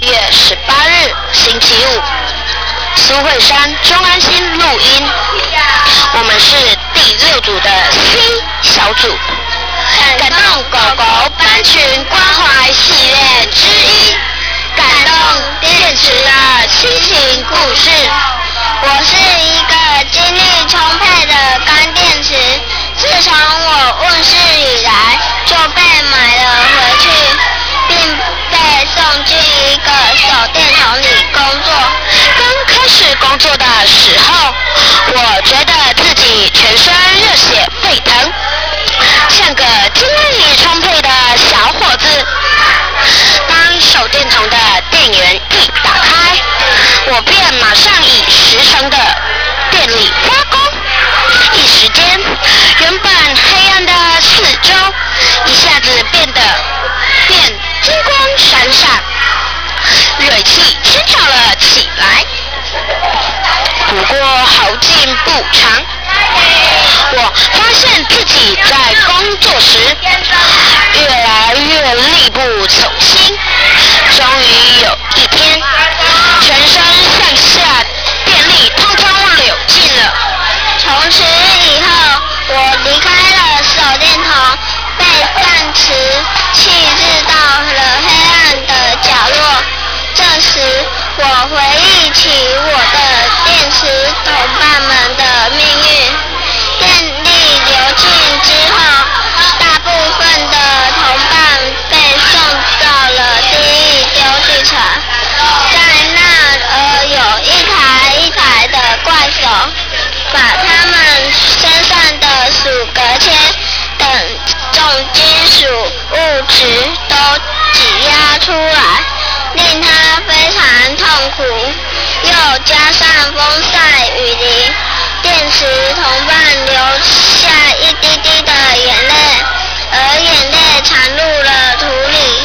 月18日星期五，苏慧山、钟安心录音。我们是第6组的 C 小组，感动狗狗班群关怀系列之一，感动电池的亲情故事。 我是一个精力充沛的干电池，自从我问世以来就被买了回去，并被送进一个手电筒里工作。 刚开始工作的时候，我觉得自己全身热血沸腾，像个精力充沛的小伙子。当手电筒的电源一打开，我便马上以10成的电力发光，一时间，原本黑暗的四周一下子变金光闪闪，锐气升跳了起来。不过好景不长，我发现自己在工作时越来越力不从心。终于有一天，全身上下电力通通流尽了。 从此以后，我离开了手电筒，被暂时弃置到了黑暗的角落。这时，我回忆起我的电池同伴们的命运。电力流尽之后，大部分的同伴被送到了地狱丢弃场，在那儿有一台一台的怪手，把他们身上的鼠隔铅等重金属物质都挤压出来，令他非常痛苦。又加上风晒雨淋，电池同伴流下一滴滴的眼泪，而眼泪掺入了土里，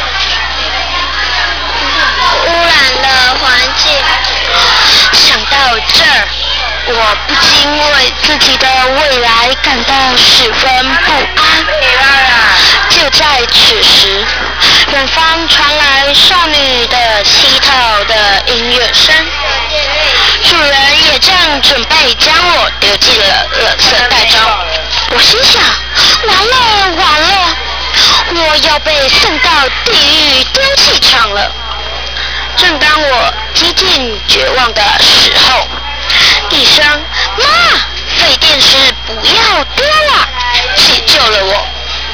污染了环境。 想到这儿，我不禁为自己的未来感到十分不安。就在此时，远方传来少女的乞讨的音乐声，主人也正准备将我丢进了垃圾袋中。我心想，完了，我要被送到地狱丢弃场了。正当我几近绝望的时候，一声“妈，废电池不要丢了”解救了我。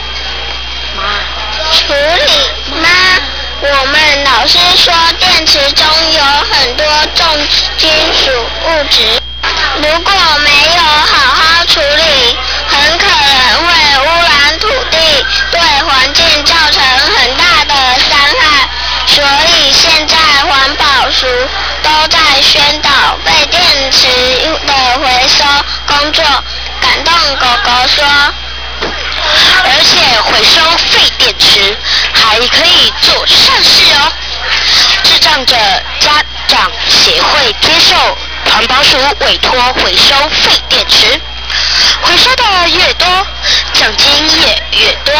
处理吗？我们老师说电池中有很多重金属物质，如果没有好好处理，很可能会污染土地，对环境造成很大的伤害。所以现在环保署都在宣导废电池的回收工作。感动狗狗说， 而且回收废电池还可以做善事哦。智障者家长协会接受环保署委托回收废电池，回收的越多，奖金也越多。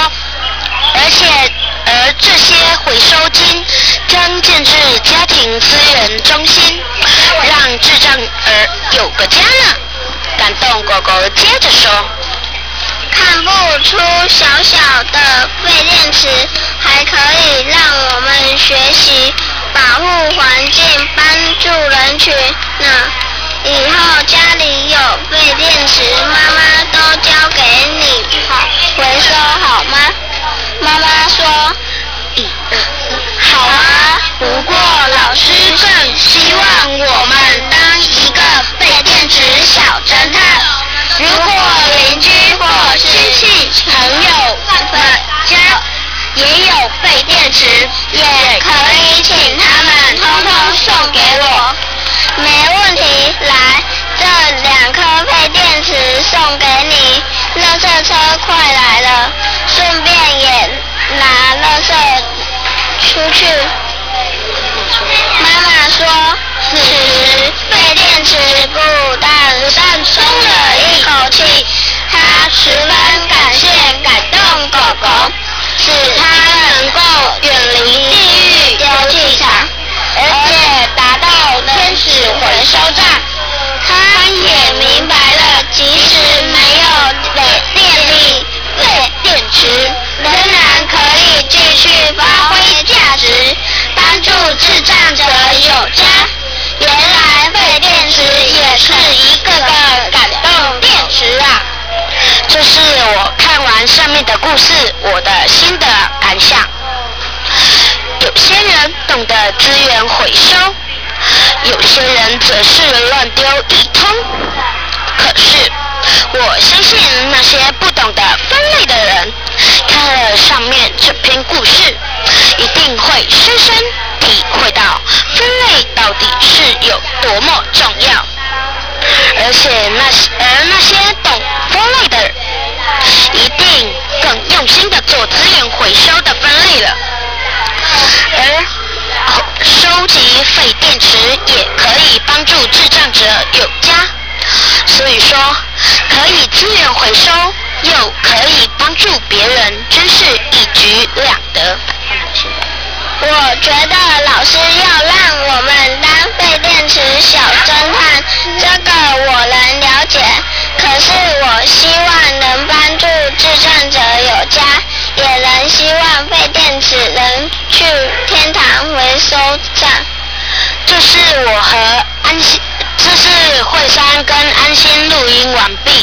而这些回收金将建置家庭资源中心，让智障儿有个家呢。感动狗狗接着说， 看不出小小的废电池还可以让我们学习保护环境，帮助人群呢。以后家里有废电池，妈妈都交给你回收好吗？妈妈说好啊，不过老师更希望我们当一个废电池小侦探。如果邻居或亲戚朋友家也有废电池，也可以请他们通通送给我。没问题，来，这2颗废电池送给你，垃圾车快来了，顺便也拿垃圾出去。妈妈说，此时废电池不但松了一口气，她十分感谢感动狗狗，使它能够远离地狱丢弃场。 我的心得感想。有些人懂得资源回收，有些人则是乱丢一通。可是我相信那些不懂得分类的人，看了上面这篇故事，一定会深深体会到分类到底是有多么重要。而那些懂分类的人，一定更用心的做资源回收的分类了。而收集废电池也可以帮助智障者有家，所以说可以资源回收又可以帮助别人，真是一举两得。 我觉得老师要让我们当废电池小侦探，这个我能了解。可是我希望能帮助智障者有家，也能希望废电池能去天堂回收站。 这是慧珊跟安心录音完毕。